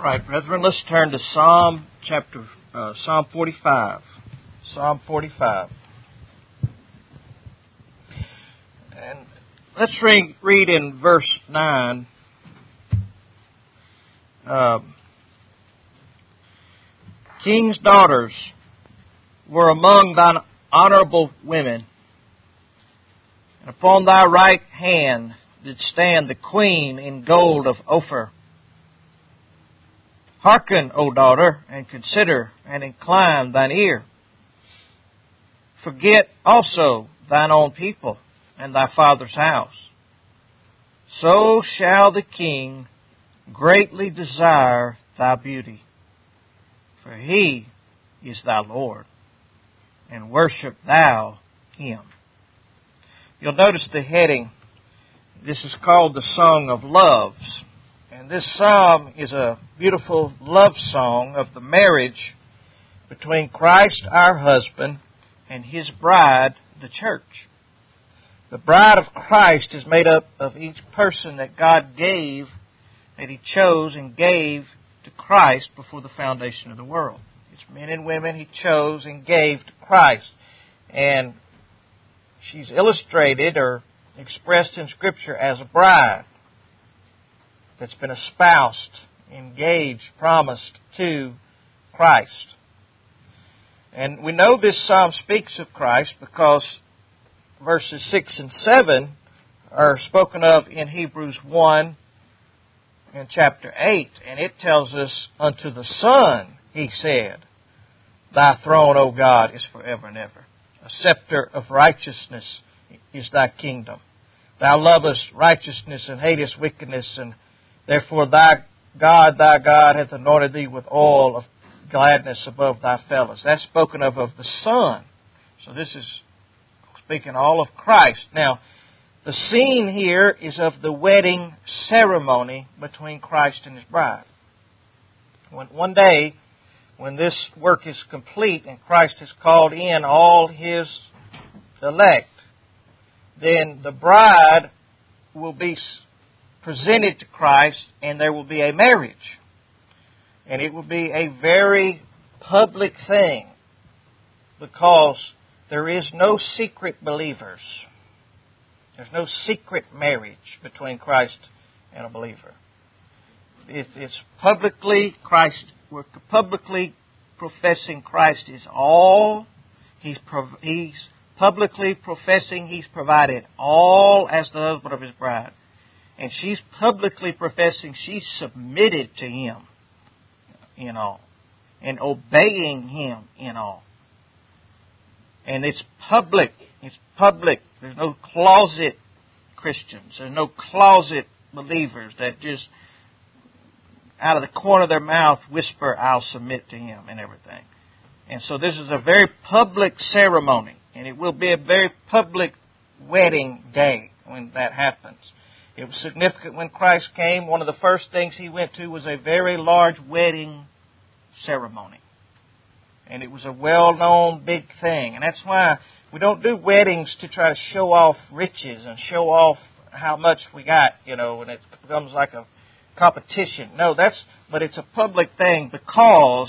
All right, brethren, let's turn to Psalm 45. Psalm 45. And let's read in verse 9. King's daughters were among thine honorable women, and upon thy right hand did stand the queen in gold of Ophir. Hearken, O daughter, and consider, and incline thine ear. Forget also thine own people, and thy father's house. So shall the king greatly desire thy beauty, for he is thy Lord, and worship thou him. You'll notice the heading. This is called the Song of Loves. And this psalm is a beautiful love song of the marriage between Christ our husband and His bride, the church. The bride of Christ is made up of each person that God gave, that He chose and gave to Christ before the foundation of the world. It's men and women He chose and gave to Christ. And she's illustrated or expressed in Scripture as a bride that's been espoused, engaged, promised to Christ. And we know this psalm speaks of Christ because verses 6 and 7 are spoken of in Hebrews 1 and chapter 8. And it tells us, unto the Son, He said, Thy throne, O God, is forever and ever. A scepter of righteousness is Thy kingdom. Thou lovest righteousness and hatest wickedness, and therefore thy God hath anointed thee with oil of gladness above thy fellows. That's spoken of the Son. So this is speaking all of Christ. Now, the scene here is of the wedding ceremony between Christ and His bride. One day, when this work is complete and Christ has called in all His elect, then the bride will be presented to Christ, and there will be a marriage. And it will be a very public thing, because there is no secret believers. There's no secret marriage between Christ and a believer. It's publicly Christ. We're publicly professing Christ is all. He's publicly professing He's provided all as the husband of His bride. And she's publicly professing she's submitted to Him in all, and obeying Him in all. And it's public. It's public. There's no closet Christians. There's no closet believers that just out of the corner of their mouth whisper, I'll submit to Him and everything. And so this is a very public ceremony. And it will be a very public wedding day when that happens. It was significant when Christ came. One of the first things He went to was a very large wedding ceremony. And it was a well-known big thing. And that's why we don't do weddings to try to show off riches and show off how much we got, and it becomes like a competition. No, but it's a public thing, because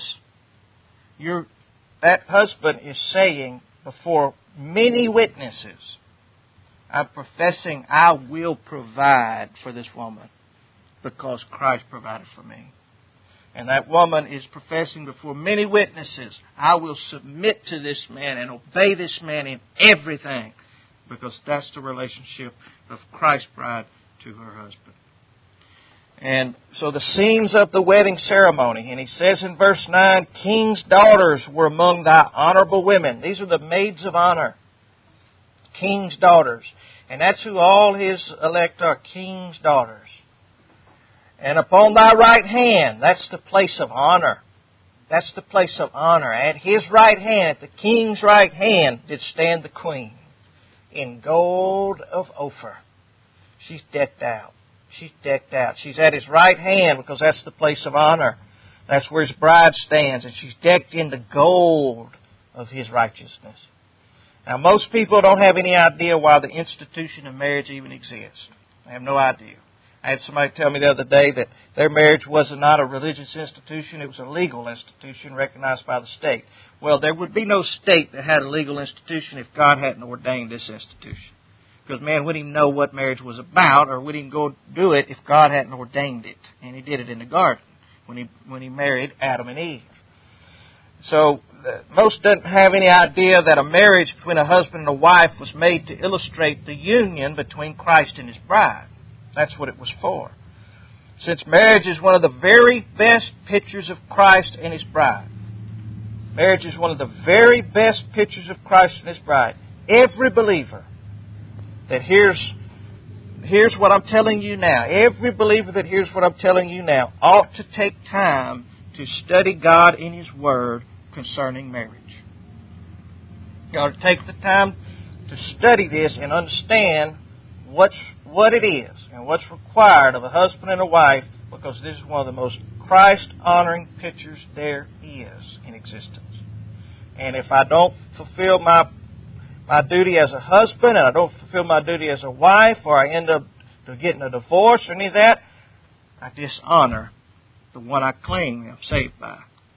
that husband is saying before many witnesses, I'm professing I will provide for this woman because Christ provided for me. And that woman is professing before many witnesses, I will submit to this man and obey this man in everything, because that's the relationship of Christ's bride to her husband. And so the scenes of the wedding ceremony, and he says in verse 9, King's daughters were among thy honorable women. These are the maids of honor. King's daughters. And that's who all His elect are, King's daughters. And upon thy right hand, that's the place of honor. That's the place of honor. At His right hand, at the King's right hand, did stand the Queen in gold of Ophir. She's decked out. She's decked out. She's at His right hand because that's the place of honor. That's where His bride stands. And she's decked in the gold of His righteousness. Now, most people don't have any idea why the institution of marriage even exists. They have no idea. I had somebody tell me the other day that their marriage was not a religious institution, it was a legal institution recognized by the state. Well, there would be no state that had a legal institution if God hadn't ordained this institution. Because man wouldn't even know what marriage was about, or wouldn't even go do it if God hadn't ordained it. And He did it in the garden when He married Adam and Eve. So most doesn't have any idea that a marriage between a husband and a wife was made to illustrate the union between Christ and His bride. That's what it was for. Since marriage is one of the very best pictures of Christ and His bride. Marriage is one of the very best pictures of Christ and His bride. Every believer that hears what I'm telling you now, every believer that hears what I'm telling you now ought to take time to study God in His Word concerning marriage. You ought to take the time to study this and understand what it is and what's required of a husband and a wife, because this is one of the most Christ-honoring pictures there is in existence. And if I don't fulfill my duty as a husband, and I don't fulfill my duty as a wife, or I end up getting a divorce or any of that, I dishonor the one I claim I'm saved by.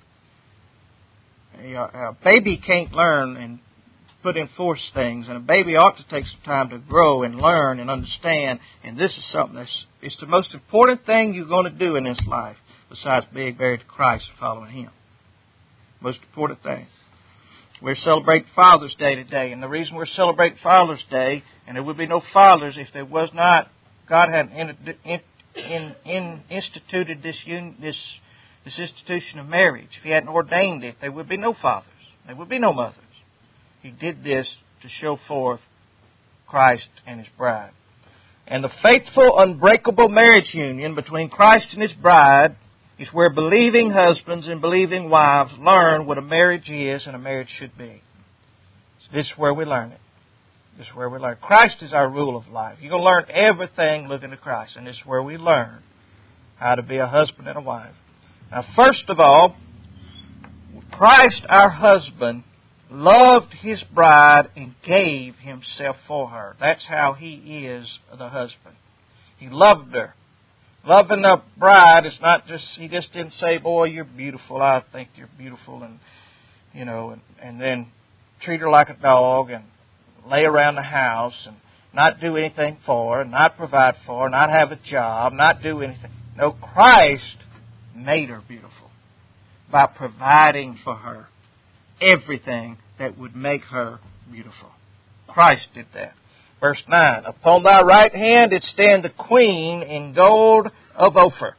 A baby can't learn and put in force things, and a baby ought to take some time to grow and learn and understand. And this is something it's the most important thing you're going to do in this life, besides being married to Christ and following Him. Most important thing. We're celebrating Father's Day today, and the reason we're celebrating Father's Day, and there would be no fathers if there was not, God hadn't instituted this institution of marriage. If He hadn't ordained it, there would be no fathers. There would be no mothers. He did this to show forth Christ and His bride. And the faithful, unbreakable marriage union between Christ and His bride is where believing husbands and believing wives learn what a marriage is and a marriage should be. So this is where we learn it. This is where we learn. Christ is our rule of life. You're going to learn everything looking to Christ, and this is where we learn how to be a husband and a wife. Now, first of all, Christ, our husband, loved His bride and gave Himself for her. That's how He is the husband. He loved her. Loving the bride is not just, He just didn't say, boy, you're beautiful, I think you're beautiful, and, and then treat her like a dog and lay around the house and not do anything for her, not provide for her, not have a job, not do anything. No, Christ made her beautiful by providing for her everything that would make her beautiful. Christ did that. Verse 9, upon thy right hand did stand the queen in gold of Ophir.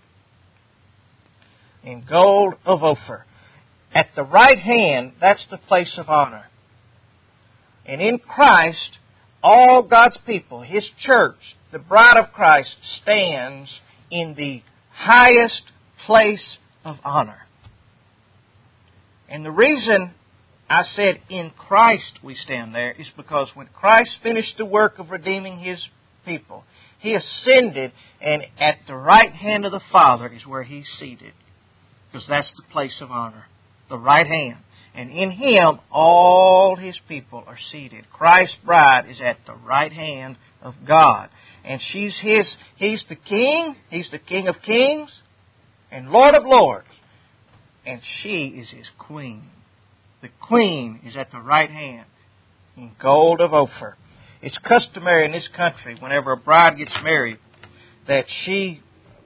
In gold of Ophir. At the right hand, that's the place of honor. And in Christ, all God's people, His church, the bride of Christ, stands in the highest place of honor. And the reason I said in Christ we stand there is because when Christ finished the work of redeeming His people, He ascended, and at the right hand of the Father is where He's seated. Because that's the place of honor. The right hand. And in Him, all His people are seated. Christ's bride is at the right hand of God. And He's the King. He's the King of kings and Lord of lords. And she is His queen. The queen is at the right hand in gold of Ophir. It's customary in this country, whenever a bride gets married, that she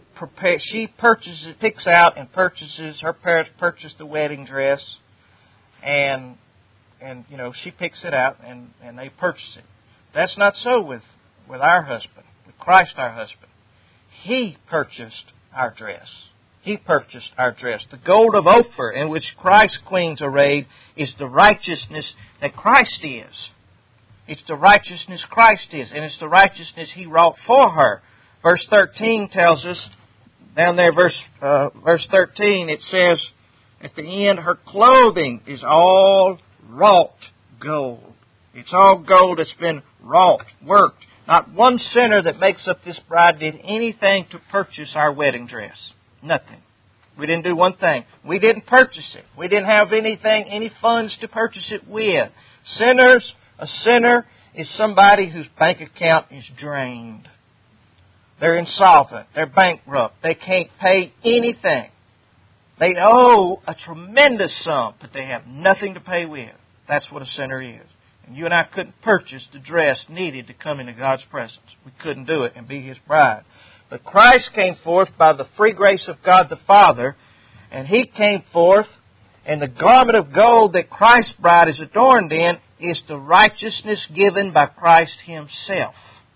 picks out and purchases, her parents purchase the wedding dress, and she picks it out and they purchase it. That's not so with our husband, with Christ our husband. He purchased our dress. He purchased our dress. The gold of Ophir in which Christ's queen's arrayed is the righteousness that Christ is. It's the righteousness Christ is, and it's the righteousness He wrought for her. Verse 13 tells us, down there, verse 13, it says, at the end, her clothing is all wrought gold. It's all gold that's been wrought, worked. Not one sinner that makes up this bride did anything to purchase our wedding dress. Nothing. We didn't do one thing. We didn't purchase it. We didn't have any funds to purchase it with. A sinner is somebody whose bank account is drained. They're insolvent. They're bankrupt. They can't pay anything. They owe a tremendous sum, but they have nothing to pay with. That's what a sinner is. And you and I couldn't purchase the dress needed to come into God's presence. We couldn't do it and be His bride. But Christ came forth by the free grace of God the Father, and He came forth, and the garment of gold that Christ's bride is adorned in is the righteousness given by Christ Himself.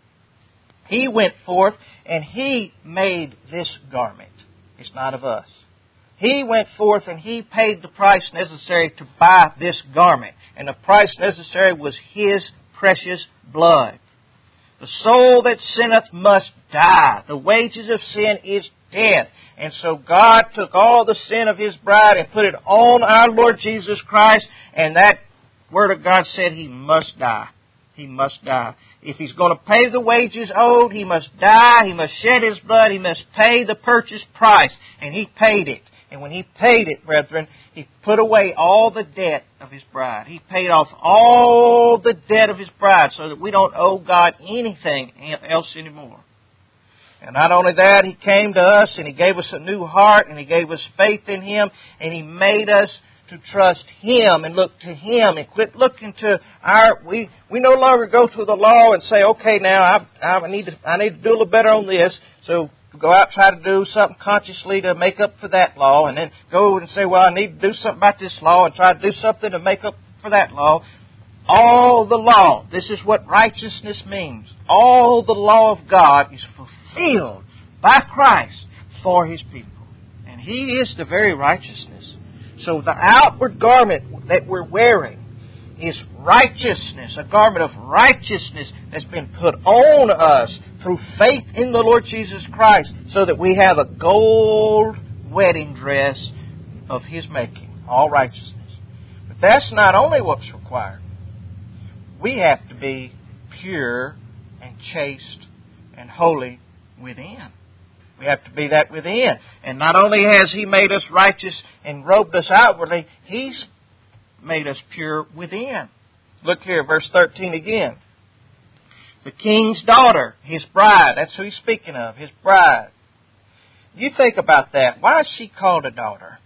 He went forth and He made this garment. It's not of us. He went forth and He paid the price necessary to buy this garment. And the price necessary was His precious blood. The soul that sinneth must die. The wages of sin is death. And so God took all the sin of His bride and put it on our Lord Jesus Christ. And that Word of God said He must die. He must die. If He's going to pay the wages owed, He must die. He must shed His blood. He must pay the purchase price. And He paid it. And when He paid it, brethren, He put away all the debt of His bride. He paid off all the debt of His bride so that we don't owe God anything else anymore. And not only that, He came to us and He gave us a new heart and He gave us faith in Him and He made us to trust Him and look to Him and quit looking to we no longer go to the law and say, okay, now I need to do a little better on this, so go out and try to do something consciously to make up for that law, and then go and say, well, I need to do something about this law and try to do something to make up for that law. All the law, this is what righteousness means. All the law of God is fulfilled by Christ for His people. And He is the very righteousness. So the outward garment that we're wearing is righteousness, a garment of righteousness that's been put on us through faith in the Lord Jesus Christ, so that we have a gold wedding dress of His making, all righteousness. But that's not only what's required. We have to be pure and chaste and holy within. We have to be that within. And not only has He made us righteous and robed us outwardly, He's made us pure within. Look here, verse 13 again. The king's daughter, His bride. That's who He's speaking of, His bride. You think about that. Why is she called a daughter?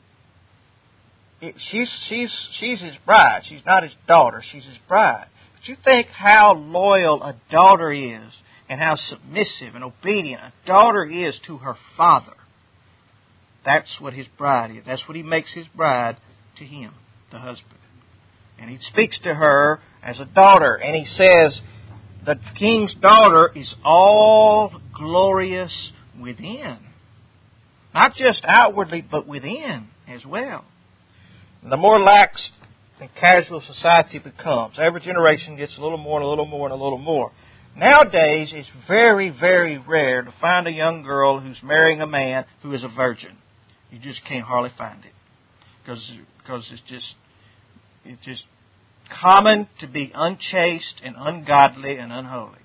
She's His bride. She's not His daughter. She's His bride. But you think how loyal a daughter is and how submissive and obedient a daughter is to her father. That's what His bride is. That's what He makes His bride to Him, the husband. And He speaks to her as a daughter. And He says, the king's daughter is all glorious within. Not just outwardly, but within as well. And the more lax and casual society becomes, every generation gets a little more and a little more and a little more. Nowadays, it's very, very rare to find a young girl who's marrying a man who is a virgin. You just can't hardly find it. Because it's just common to be unchaste and ungodly and unholy.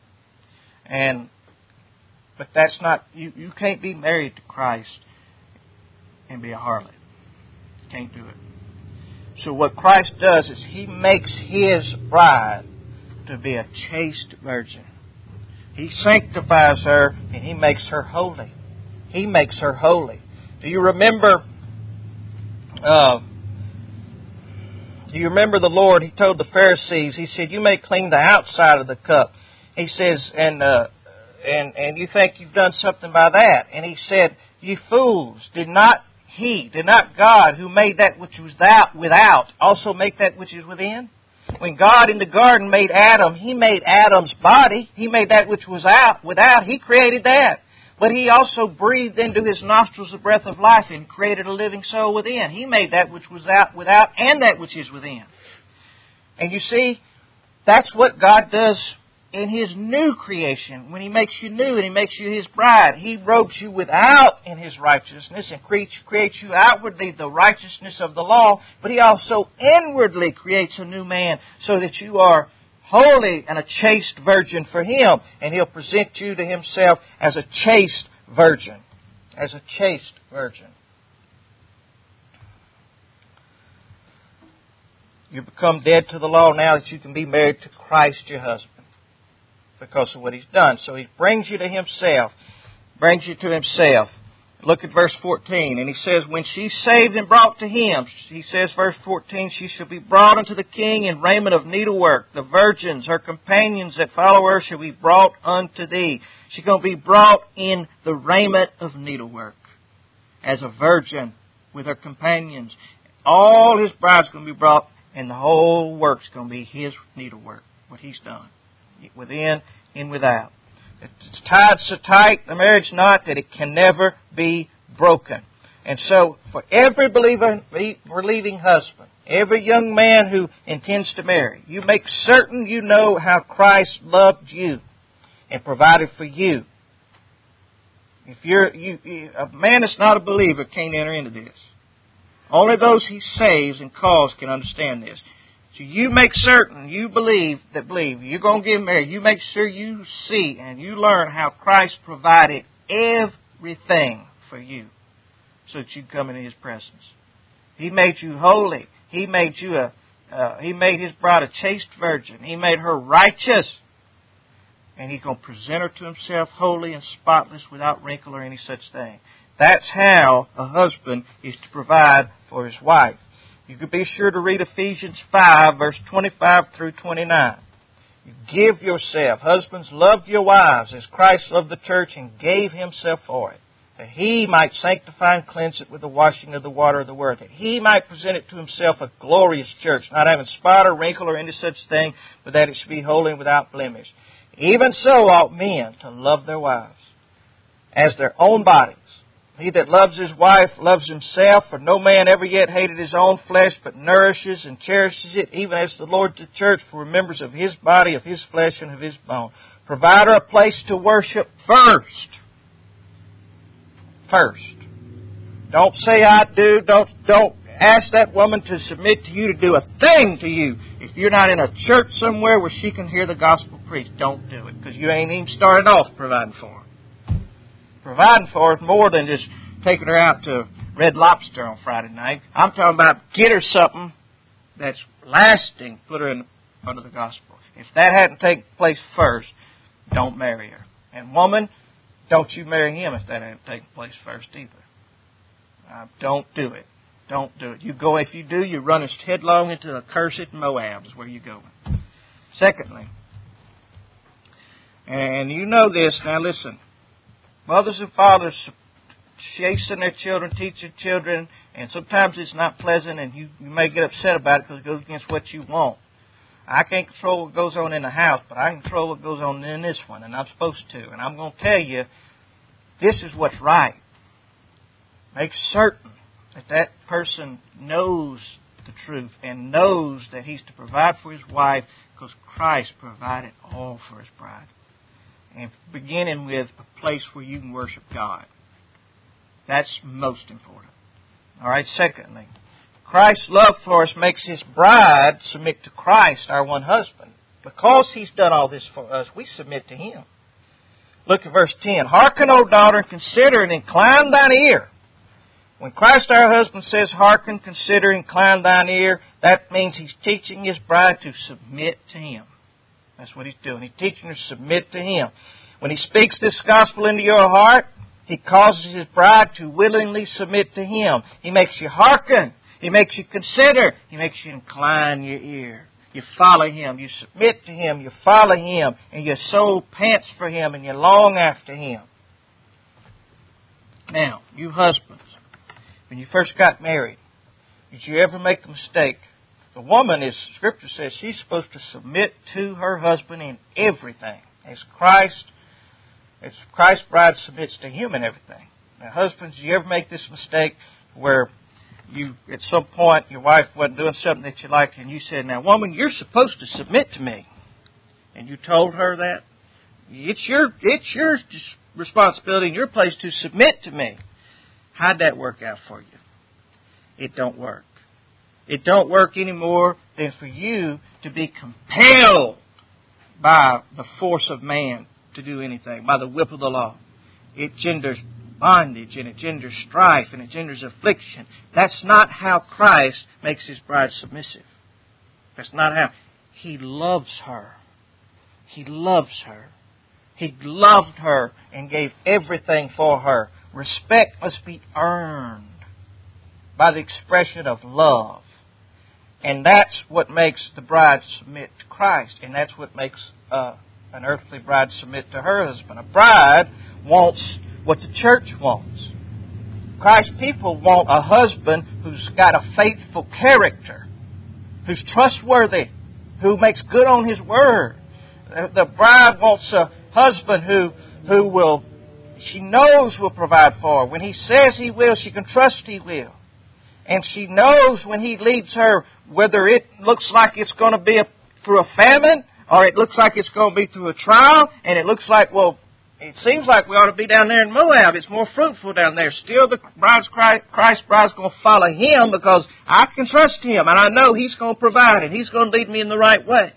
But that's not, you can't be married to Christ and be a harlot. You can't do it. So what Christ does is He makes His bride to be a chaste virgin. He sanctifies her and He makes her holy. He makes her holy. Do you remember the Lord? He told the Pharisees, He said, you may clean the outside of the cup. He says, and you think you've done something by that. And He said, you fools, did not God who made that which was without also make that which is within? When God in the garden made Adam, He made Adam's body. He made that which was without. He created that. But He also breathed into his nostrils the breath of life and created a living soul within. He made that which was without and that which is within. And you see, that's what God does in His new creation. When He makes you new and He makes you His bride, He robes you without in His righteousness and creates you outwardly the righteousness of the law. But He also inwardly creates a new man so that you are holy and a chaste virgin for Him. And He'll present you to Himself as a chaste virgin. As a chaste virgin. You become dead to the law now that you can be married to Christ your husband. because of what He's done. So He brings you to Himself. Brings you to Himself. Look at verse 14. And He says, when she's saved and brought to Him, He says, verse 14, she shall be brought unto the king in raiment of needlework. The virgins, her companions that follow her, shall be brought unto thee. She's going to be brought in the raiment of needlework as a virgin with her companions. All His bride's going to be brought, and the whole work's going to be His needlework, what He's done, within and without. It's tied so tight, the marriage knot, that it can never be broken. And so, for every believing husband, every young man who intends to marry, you make certain you know how Christ loved you and provided for you. If a man that's not a believer can't enter into this. Only those He saves and calls can understand this. So you make certain you believe you're going to get married. You make sure you see and you learn how Christ provided everything for you so that you come into His presence. He made you holy. He made His bride a chaste virgin. He made her righteous. And He's going to present her to Himself holy and spotless without wrinkle or any such thing. That's how a husband is to provide for his wife. You could be sure to read Ephesians 5, verse 25 through 29. You give yourself. Husbands, love your wives as Christ loved the church and gave Himself for it, that He might sanctify and cleanse it with the washing of the water of the Word, that He might present it to Himself a glorious church, not having spot or wrinkle or any such thing, but that it should be holy and without blemish. Even so ought men to love their wives as their own bodies. He that loves his wife loves himself, for no man ever yet hated his own flesh, but nourishes and cherishes it, even as the Lord the church, for members of His body, of His flesh, and of His bone. Provide her a place to worship first. First. Don't say I do. Don't ask that woman to submit to you, to do a thing to you. If you're not in a church somewhere where she can hear the gospel preached, don't do it, because you ain't even started off providing for her. Providing for her is more than just taking her out to Red Lobster on Friday night. I'm talking about get her something that's lasting, put her in under the gospel. If that hadn't taken place first, don't marry her. And woman, don't you marry him if that hadn't taken place first either. Don't do it. Don't do it. If you do, you run headlong into the cursed Moab is where you're going. Secondly, and you know this, now listen, mothers and fathers chasing their children, teaching children, and sometimes it's not pleasant, and you may get upset about it because it goes against what you want. I can't control what goes on in the house, but I can control what goes on in this one, and I'm supposed to. And I'm going to tell you, this is what's right. Make certain that person knows the truth and knows that he's to provide for his wife because Christ provided all for His bride. And beginning with a place where you can worship God. That's most important. All right, secondly, Christ's love for us makes His bride submit to Christ, our one husband. Because He's done all this for us, we submit to Him. Look at verse 10. Hearken, O daughter, and consider, and incline thine ear. When Christ our husband says, hearken, consider, incline thine ear, that means He's teaching His bride to submit to Him. That's what He's doing. He's teaching her to submit to Him. When He speaks this gospel into your heart, He causes His bride to willingly submit to Him. He makes you hearken. He makes you consider. He makes you incline your ear. You follow Him. You submit to Him. You follow Him. And your soul pants for Him and you long after Him. Now, you husbands, when you first got married, did you ever make the mistake? The woman, as Scripture says, she's supposed to submit to her husband in everything. As Christ's bride submits to Him in everything. Now, husbands, did you ever make this mistake where you, at some point, your wife wasn't doing something that you liked, and you said, now, woman, you're supposed to submit to me. And you told her that? It's your responsibility and your place to submit to me. How'd that work out for you? It don't work. It don't work any more than for you to be compelled by the force of man to do anything, by the whip of the law. It genders bondage, and it genders strife, and it genders affliction. That's not how Christ makes His bride submissive. That's not how. He loves her. He loves her. He loved her and gave everything for her. Respect must be earned by the expression of love. And that's what makes the bride submit to Christ. And that's what makes an earthly bride submit to her husband. A bride wants what the church wants. Christ's people want a husband who's got a faithful character, who's trustworthy, who makes good on his word. The bride wants a husband who will, she knows will provide for her. When he says he will, she can trust he will. And she knows when he leads her, whether it looks like it's going to be through a famine, or it looks like it's going to be through a trial, and it looks like, well, it seems like we ought to be down there in Moab. It's more fruitful down there. Still, the Christ bride's going to follow him because I can trust him, and I know he's going to provide, and he's going to lead me in the right way.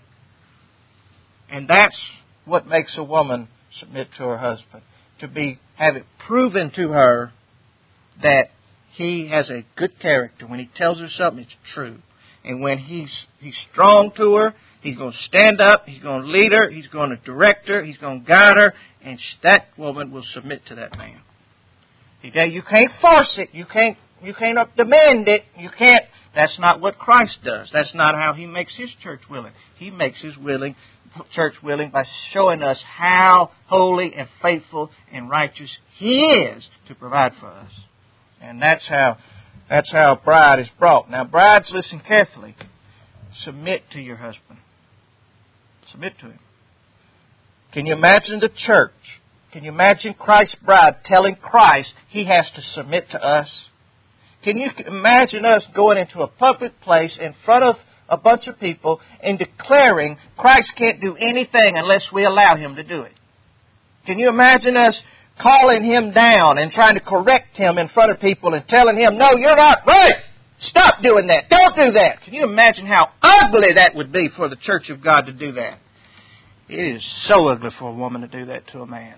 And that's what makes a woman submit to her husband, to have it proven to her that he has a good character. When he tells her something, it's true. And when he's strong to her, he's going to stand up, he's going to lead her, he's going to direct her, he's going to guide her, and that woman will submit to that man. You can't force it. You can't demand it. You can't. That's not what Christ does. That's not how he makes his church willing. He makes his church willing by showing us how holy and faithful and righteous he is to provide for us. And that's how a bride is brought. Now, brides, listen carefully. Submit to your husband. Submit to him. Can you imagine the church? Can you imagine Christ's bride telling Christ he has to submit to us? Can you imagine us going into a public place in front of a bunch of people and declaring Christ can't do anything unless we allow him to do it? Can you imagine us calling him down and trying to correct him in front of people and telling him, no, you're not right. Stop doing that. Don't do that. Can you imagine how ugly that would be for the church of God to do that? It is so ugly for a woman to do that to a man.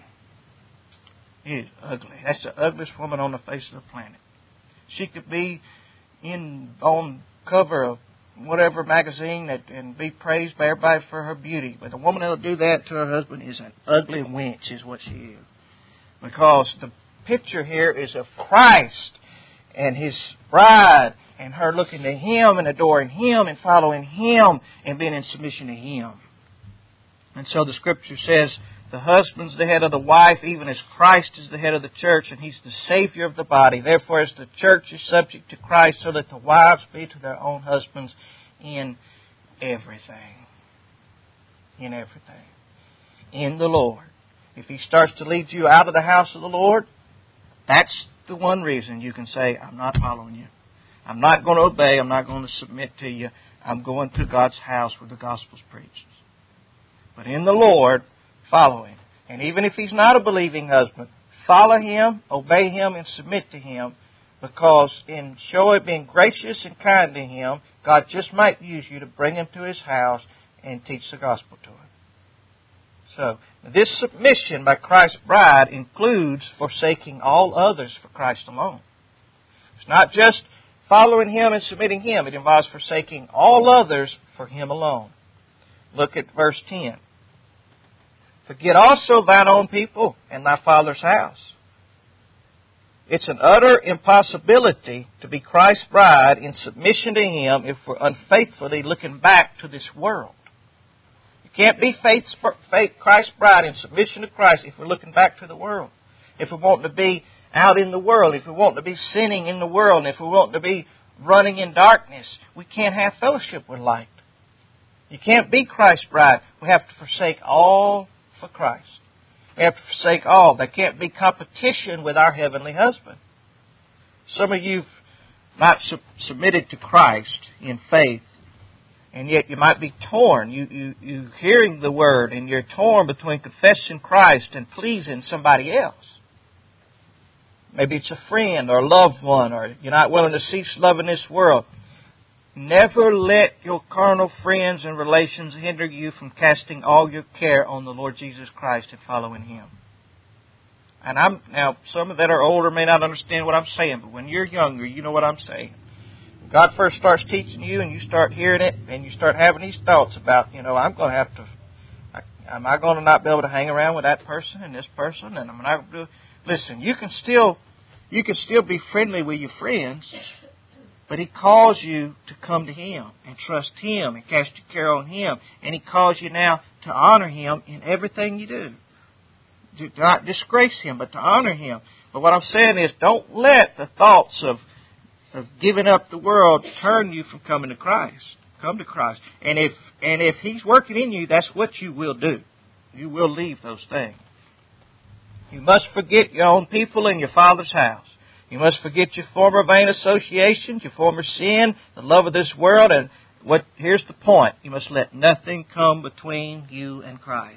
It is ugly. That's the ugliest woman on the face of the planet. She could be on cover of whatever magazine and be praised by everybody for her beauty. But a woman that will do that to her husband is an ugly wench, is what she is. Because the picture here is of Christ and his bride and her looking to him and adoring him and following him and being in submission to him. And so the Scripture says the husband's the head of the wife, even as Christ is the head of the church, and he's the Savior of the body. Therefore, as the church is subject to Christ, so that the wives be to their own husbands in everything. In everything. In the Lord. If he starts to lead you out of the house of the Lord, that's the one reason you can say, I'm not following you. I'm not going to obey. I'm not going to submit to you. I'm going to God's house where the gospel's preached. But in the Lord, follow him. And even if he's not a believing husband, follow him, obey him, and submit to him. Because in being gracious and kind to him, God just might use you to bring him to his house and teach the gospel to him. So, this submission by Christ's bride includes forsaking all others for Christ alone. It's not just following him and submitting him. It involves forsaking all others for him alone. Look at verse 10. Forget also thine own people and thy father's house. It's an utter impossibility to be Christ's bride in submission to him if we're unfaithfully looking back to this world. Can't be Christ's bride in submission to Christ if we're looking back to the world. If we want to be out in the world, if we want to be sinning in the world, and if we want to be running in darkness, we can't have fellowship with light. You can't be Christ's bride. We have to forsake all for Christ. We have to forsake all. There can't be competition with our heavenly husband. Some of you have not submitted to Christ in faith. And yet you might be torn. You hearing the word and you're torn between confessing Christ and pleasing somebody else. Maybe it's a friend or a loved one, or you're not willing to cease loving this world. Never let your carnal friends and relations hinder you from casting all your care on the Lord Jesus Christ and following him. And now some that are older may not understand what I'm saying, but when you're younger, you know what I'm saying. God first starts teaching you and you start hearing it and you start having these thoughts about, I'm going to have to, Am I going to not be able to hang around with that person and this person? And I'm not going to do... Listen, you can still be friendly with your friends, but He calls you to come to Him and trust Him and cast your care on Him. And He calls you now to honor Him in everything you do. To not disgrace Him, but to honor Him. But what I'm saying is, don't let the thoughts of giving up the world turn you from coming to Christ. Come to Christ. And if He's working in you, that's what you will do. You will leave those things. You must forget your own people and your Father's house. You must forget your former vain associations, your former sin, the love of this world. And here's the point. You must let nothing come between you and Christ.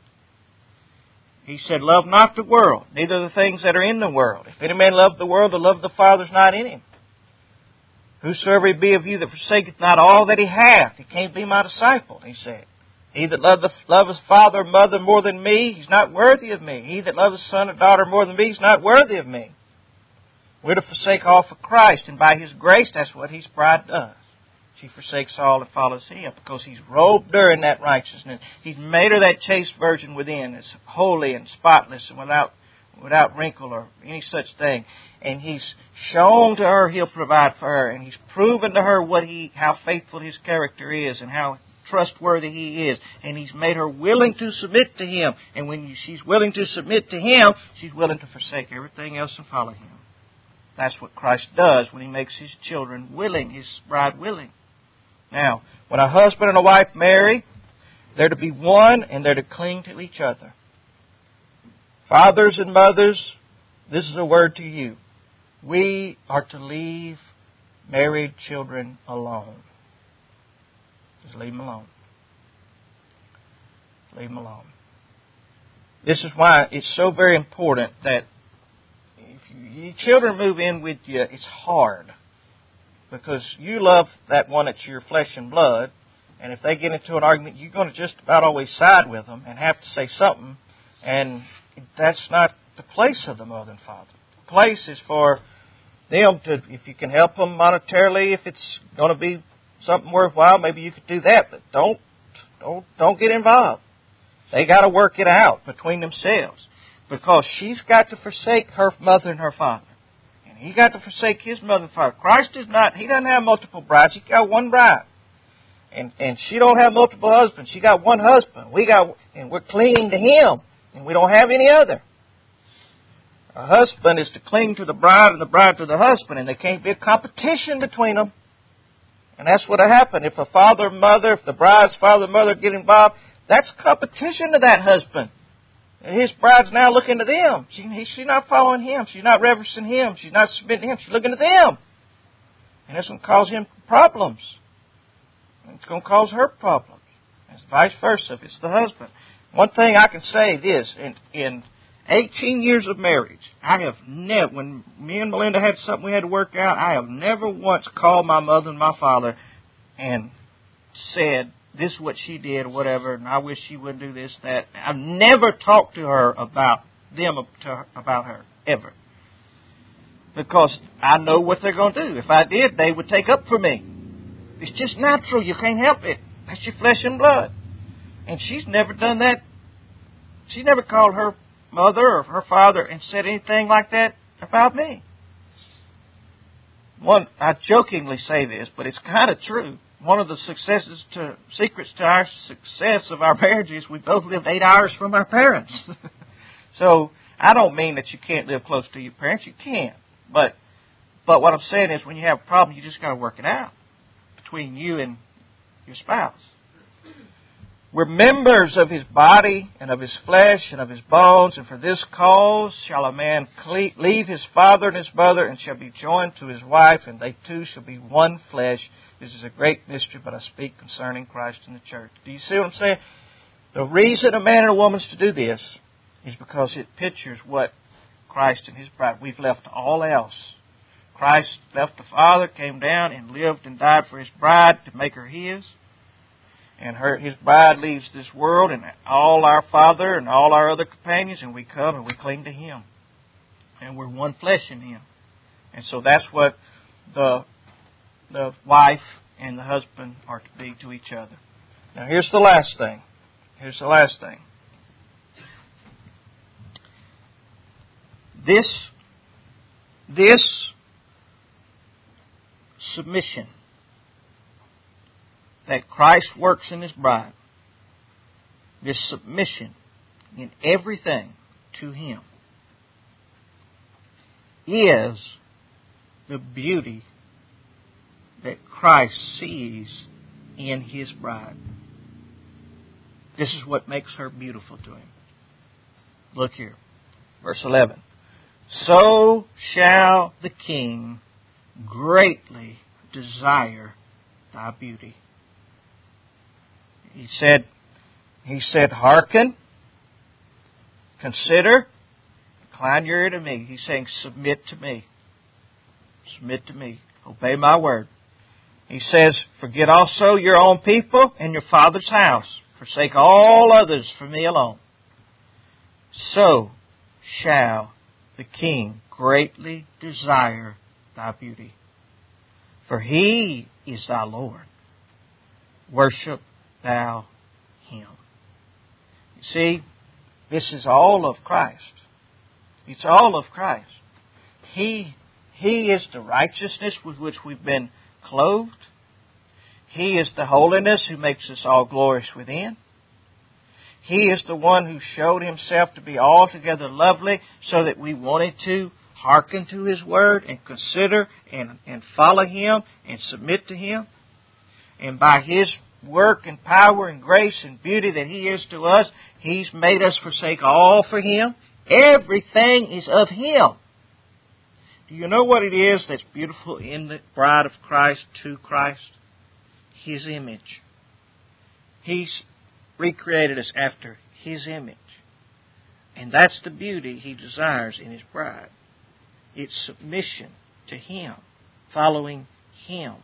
He said, love not the world, neither the things that are in the world. If any man love the world, the love of the Father is not in him. Whosoever he be of you that forsaketh not all that he hath, he can't be my disciple, he said. He that loveth father or mother more than me, he's not worthy of me. He that loveth son or daughter more than me, he's not worthy of me. We're to forsake all for Christ, and by His grace, that's what His bride does. She forsakes all and follows Him, because He's robed her in that righteousness. He's made her that chaste virgin within, that's holy and spotless and without wrinkle or any such thing. And He's shown to her He'll provide for her, and He's proven to her how faithful His character is and how trustworthy He is. And He's made her willing to submit to Him. And when she's willing to submit to Him, she's willing to forsake everything else and follow Him. That's what Christ does when He makes His children willing, His bride willing. Now, when a husband and a wife marry, they're to be one and they're to cling to each other. Fathers and mothers, this is a word to you. We are to leave married children alone. Just leave them alone. Leave them alone. This is why it's so very important that if your children move in with you, it's hard. Because you love that one that's your flesh and blood, and if they get into an argument, you're going to just about always side with them and have to say something, and that's not the place of the mother and father. The place is for them to, if you can help them monetarily, if it's going to be something worthwhile, maybe you could do that, but don't get involved. They got to work it out between themselves, because she's got to forsake her mother and her father. He got to forsake his mother and father. Christ is not, He doesn't have multiple brides. He got one bride. And she don't have multiple husbands. She got one husband. And we're clinging to Him. And we don't have any other. A husband is to cling to the bride and the bride to the husband. And there can't be a competition between them. And that's what will happen. If the bride's father and mother get involved, that's competition to that husband. And his bride's now looking to them. She's not following him. She's not reverencing him. She's not submitting to him. She's looking to them. And it's going to cause him problems. And it's going to cause her problems. It's vice versa if it's the husband. One thing I can say this, in 18 years of marriage, I have never, when me and Melinda had something we had to work out, I have never once called my mother and my father and said, this is what she did or whatever, and I wish she wouldn't do this, that. I've never talked to her about her, ever. Because I know what they're going to do. If I did, they would take up for me. It's just natural. You can't help it. That's your flesh and blood. And she's never done that. She never called her mother or her father and said anything like that about me. I jokingly say this, but it's kind of true. One of the secrets to our success of our marriage is we both lived 8 hours from our parents. So I don't mean that you can't live close to your parents. You can. But what I'm saying is when you have a problem, you just got to work it out between you and your spouse. We're members of His body and of His flesh and of His bones, and for this cause shall a man leave his father and his mother and shall be joined to his wife, and they two shall be one flesh. This is a great mystery, but I speak concerning Christ and the church. Do you see what I'm saying? The reason a man and a woman is to do this is because it pictures what Christ and His bride. We've left all else. Christ left the Father, came down and lived and died for His bride to make her His. And His bride leaves this world and all our Father and all our other companions, and we come and we cling to Him. And we're one flesh in Him. And so that's what the wife and the husband are to be to each other. Now here's the last thing. here's the last thing. This submission that Christ works in His bride, this submission in everything to Him, is the beauty that Christ sees in His bride. This is what makes her beautiful to Him. Look here, verse 11. So shall the King greatly desire thy beauty. He said, hearken, consider, incline your ear to me. He's saying, submit to me. Submit to me. Obey my word. He says, forget also your own people and your father's house. Forsake all others for me alone. So shall the King greatly desire thy beauty. For He is thy Lord. Worship thou Him. You see, this is all of Christ. It's all of Christ. He is the righteousness with which we've been clothed. He is the holiness who makes us all glorious within. He is the one who showed Himself to be altogether lovely so that we wanted to hearken to His word and consider and follow Him and submit to Him. And by His work and power and grace and beauty that He is to us, He's made us forsake all for Him. Everything is of Him. Do you know what it is that's beautiful in the bride of Christ to Christ? His image. He's recreated us after His image. And that's the beauty He desires in His bride. It's submission to Him, following Him.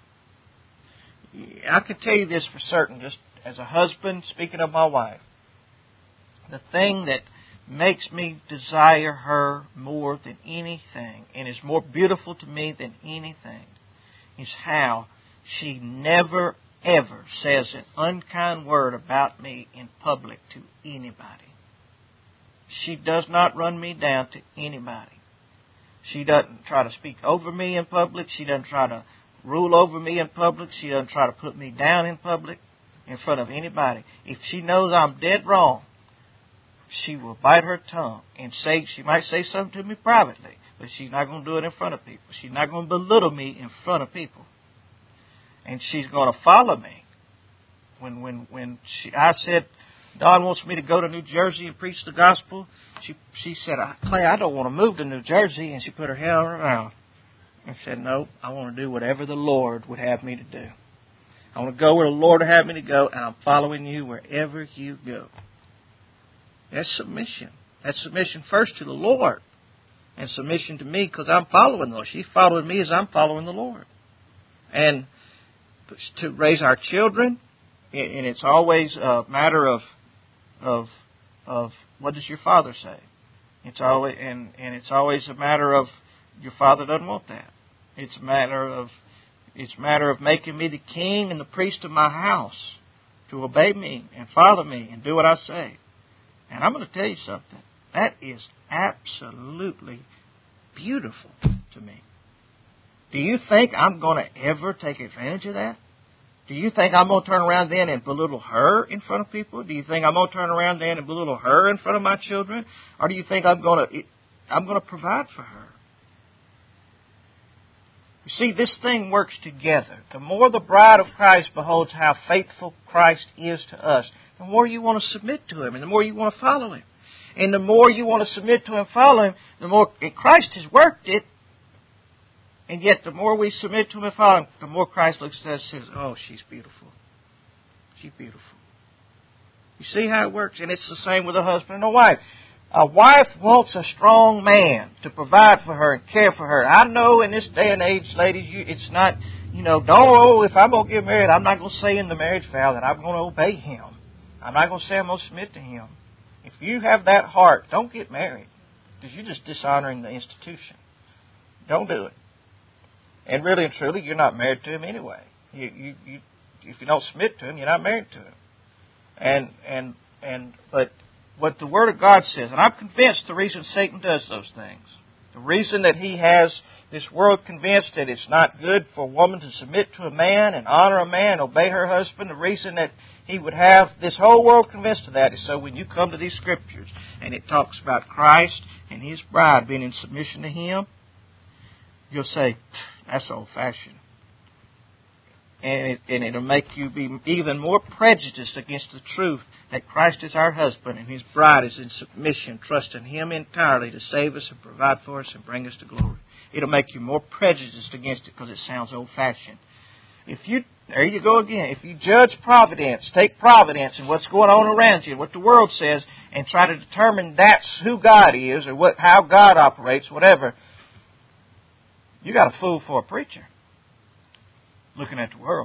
I can tell you this for certain, just as a husband, speaking of my wife. The thing that makes me desire her more than anything, and is more beautiful to me than anything, is how she never, ever says an unkind word about me in public to anybody. She does not run me down to anybody. She doesn't try to speak over me in public. She doesn't try to rule over me in public. She doesn't try to put me down in public in front of anybody. If she knows I'm dead wrong, she will bite her tongue and say, she might say something to me privately, but she's not going to do it in front of people. She's not going to belittle me in front of people. And she's going to follow me. I said, Don wants me to go to New Jersey and preach the gospel, she said, Clay, I don't want to move to New Jersey. And she put her hand on her mouth and said, no, I want to do whatever the Lord would have me to do. I want to go where the Lord would have me to go, and I'm following you wherever you go. That's submission. That's submission first to the Lord, and submission to me because I'm following the Lord. She's following me as I'm following the Lord. And to raise our children, and it's always a matter of what does your father say? It's always and it's always a matter of your father doesn't want that. It's a matter of making me the king and the priest of my house, to obey me and follow me and do what I say. And I'm going to tell you something. That is absolutely beautiful to me. Do you think I'm going to ever take advantage of that? Do you think I'm going to turn around then and belittle her in front of people? Do you think I'm going to turn around then and belittle her in front of my children? Or do you think I'm going to provide for her? You see, this thing works together. The more the bride of Christ beholds how faithful Christ is to us, the more you want to submit to Him and the more you want to follow Him. And the more you want to submit to Him and follow Him, the more Christ has worked it. And yet the more we submit to Him and follow Him, the more Christ looks at us and says, oh, she's beautiful. She's beautiful. You see how it works? And it's the same with a husband and a wife. A wife wants a strong man to provide for her and care for her. I know in this day and age, ladies, it's not, if I'm going to get married, I'm not going to say in the marriage vow that I'm going to obey him. I'm not going to say I'm going to submit to him. If you have that heart, don't get married, because you're just dishonoring the institution. Don't do it. And really and truly, you're not married to him anyway. If you don't submit to him, you're not married to him. And But what the Word of God says, and I'm convinced the reason Satan does those things, the reason that he has this world convinced that it's not good for a woman to submit to a man and honor a man, obey her husband, the reason that he would have this whole world convinced of that is so when you come to these Scriptures and it talks about Christ and His bride being in submission to Him, you'll say, that's old-fashioned. And it'll make you be even more prejudiced against the truth that Christ is our husband and His bride is in submission, trusting Him entirely to save us and provide for us and bring us to glory. It'll make you more prejudiced against it because it sounds old-fashioned. There you go again. If you judge providence, take providence and what's going on around you, what the world says, and try to determine that's who God is or how God operates, whatever, you got a fool for a preacher looking at the world.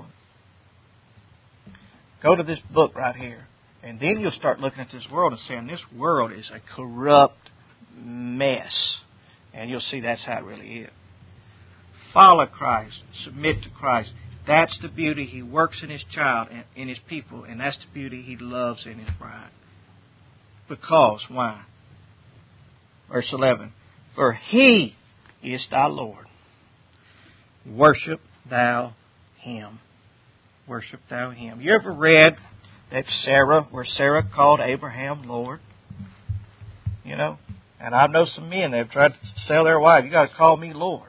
Go to this book right here, and then you'll start looking at this world and saying, this world is a corrupt mess. And you'll see that's how it really is. Follow Christ. Submit to Christ. That's the beauty He works in His child and in His people, and that's the beauty He loves in His bride. Because, why? Verse 11, for He is thy Lord. Worship thou Him. Worship thou Him. You ever read that where Sarah called Abraham Lord? You know? And I know some men that have tried to tell their wife, you got to call me Lord.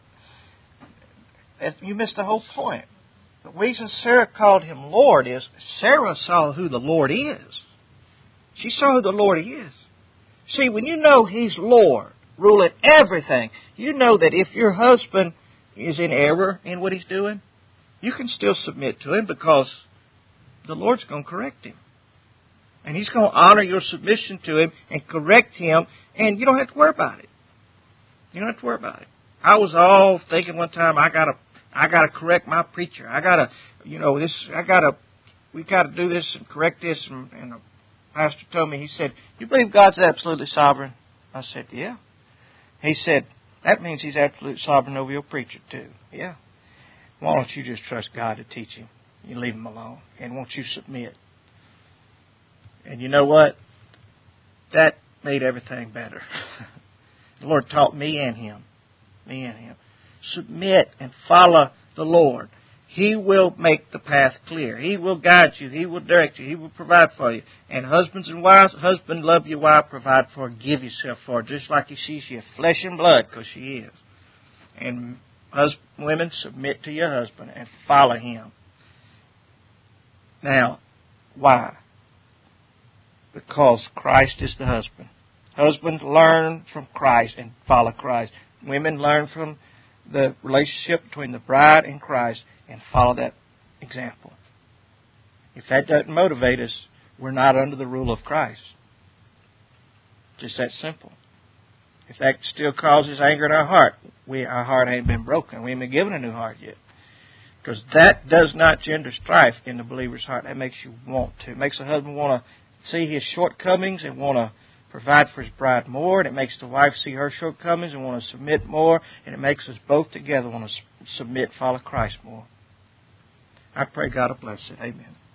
You missed the whole point. The reason Sarah called him Lord is Sarah saw who the Lord is. She saw who the Lord is. See, when you know He's Lord, ruling everything, you know that if your husband is in error in what he's doing, you can still submit to him because the Lord's going to correct him. And He's going to honor your submission to Him and correct him, and you don't have to worry about it. You don't have to worry about it. I was all thinking one time, I gotta correct my preacher. We gotta do this and correct this. And the pastor told me, he said, you believe God's absolutely sovereign? I said, yeah. He said, that means He's absolutely sovereign over your preacher too. Yeah. Why don't you just trust God to teach him? You leave him alone. And won't you submit? And you know what? That made everything better. The Lord taught me and him. Submit and follow the Lord. He will make the path clear. He will guide you. He will direct you. He will provide for you. And husbands and wives, husband, love your wife, provide for her, give yourself for her, just like He sees you, flesh and blood, because she is. And women, submit to your husband and follow him. Now, why? Because Christ is the husband. Husbands, learn from Christ and follow Christ. Women, learn from the relationship between the bride and Christ and follow that example. If that doesn't motivate us, we're not under the rule of Christ. Just that simple. If that still causes anger in our heart, our heart ain't been broken. We ain't been given a new heart yet. Because that does not gender strife in the believer's heart. That makes you want to. It makes the husband want to see his shortcomings and want to provide for his bride more. And it makes the wife see her shortcomings and want to submit more. And it makes us both together want to submit, follow Christ more. I pray God will bless it. Amen.